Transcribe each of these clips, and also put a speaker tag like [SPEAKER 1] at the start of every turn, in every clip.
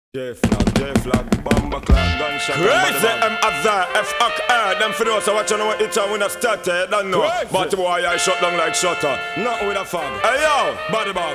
[SPEAKER 1] J-Flag, bomber clap, gunshot. Crazy, Azar, F-Hack, them for those who watch on what it's on when I started, don't know. But boy, I shut down like shutter, not with a fag. Hey yo, body bag,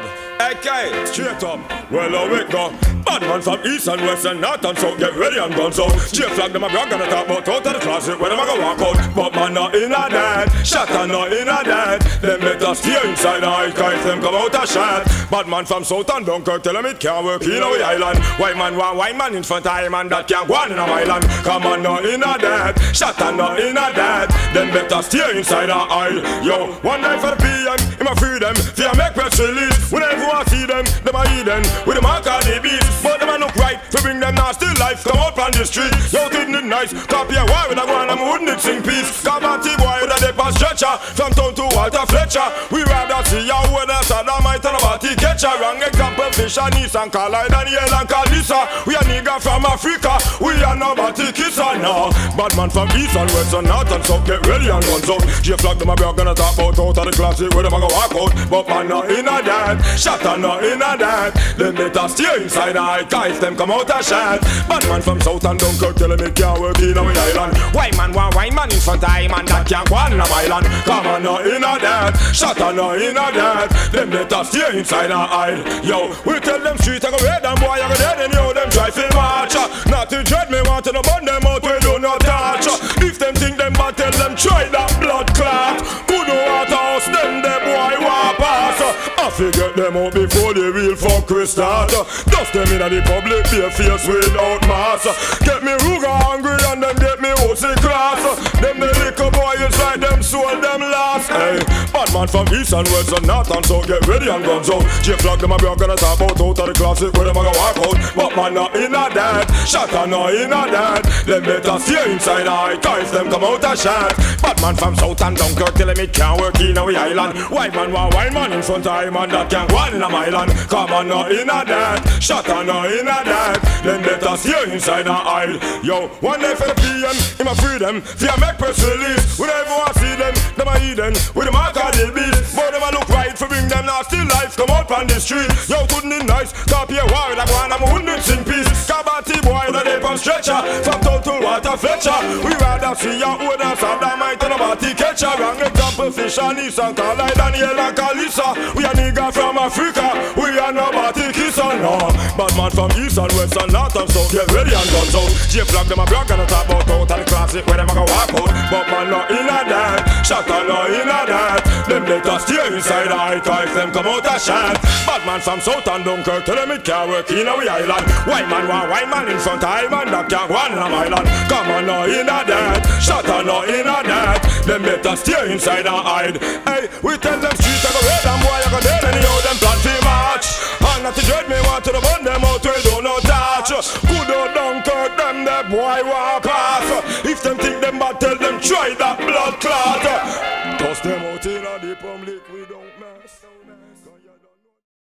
[SPEAKER 1] AK, straight up. Well, we go. Bad man from east and west and north and south, get ready and guns out. J-Flag, them a brag and a talk about out of the closet when them a go walk out. But man not in a dead, shatter not in a dead. Them better stay inside the high kite, them come out a shot. Bad man from south and Dunkirk, tell them it can't work in our island. White man in front of him and that can't go on in a island. Come on, not in a dead, shatter not in a dead. Them better stay inside the aisle. Yo, one night for the PM, him a free them. Fear make press release. Whenever I see them a hidden with the mark of the beast. But them a look right to bring them nasty life. Come out on the street, yo, didn't it nice. Copy a war with a go and I'm wouldn't sing peace. Kabati boy with a dip and stretcher. From town to Walter Fletcher. We rather see ya with a Saddamite and a body catcher. Wrong example, fish and Nissan, Carlisle and Yale and Kalisa. We a nigga from Africa, we are nobody kisser now. Bad man from east and west and north and south, get ready and guns out. J-Flag them a be gonna talk about out of the classic where them a go walk out. But man not in a dead, shatter not in a dead. Them better stay inside the high guys, them come out a shot. Bad man from south and Dunkirk, tell them it can't work in our island. White man in front of him and that can't go on in a island. Come on not in a dead, shatter not in a dead. Them better stay inside the aisle. Yo, we tell them street I go red and boy I go dead and yo them try fi march. Not to dread me want to no burn them out we do not touch. If them think them bad tell them try that blood clot. Who know what house them boy want pass. I forget them out before the real fuck we start. Dust them in the public bare face without mask. Get me Ruger hungry and them get me Osi class. Them the liquor boy is like them sold them last. Hey, bad man from east and west and north and south, get ready and guns out. J-Flag them a be gonna talk about out of the classic where them a go walk out. But man not in a dead, shatter not in a dead. Them better stay inside the high guys, them come out a shot. Bad man from south and Dunkirk, tell them it can't work in our island. White man in front of him and that can't go on in a island. Come on not in a dead, shatter not in a dead. Them better stay inside the aisle. Yo, one day for the PM, him a free them. Fear make press release. Whenever I see them a hidden with the mark of the beast. But them a look right for bring them nasty life. Come out on the street, yo, couldn't it nice. Copy a war with a go and I'm wouldn't sing peace. Kabati boy with a dip and stretcher. From town to Walter Fletcher. We rather see ya with a Saddamite and a body catcher. Wrong example, fish and Nissan, Carlisle and Yale and Kalisa. We a nigga from Africa, we are nobody kisser, no. Bad man from east and west and north and south, get ready and guns out. J-Flag them a brag and a talk about out of the classic where them a go walk out. But man not in a dead, shatter not in a dead. Them better stay inside the high guys, them come out a shot. Bad man from south and Dunkirk, tell them it can't work in our island. White man in front of him and that can't go on in a island. Come on not in a dead, shatter not in a dead. Them better stay inside the hide. Hey, we tell them street I go red and boy I go dead and yo them plan to march. And not to dread me want to the burn them out we do not touch. Good old Dunkirk them the boy want pass. If them think them bad tell them try that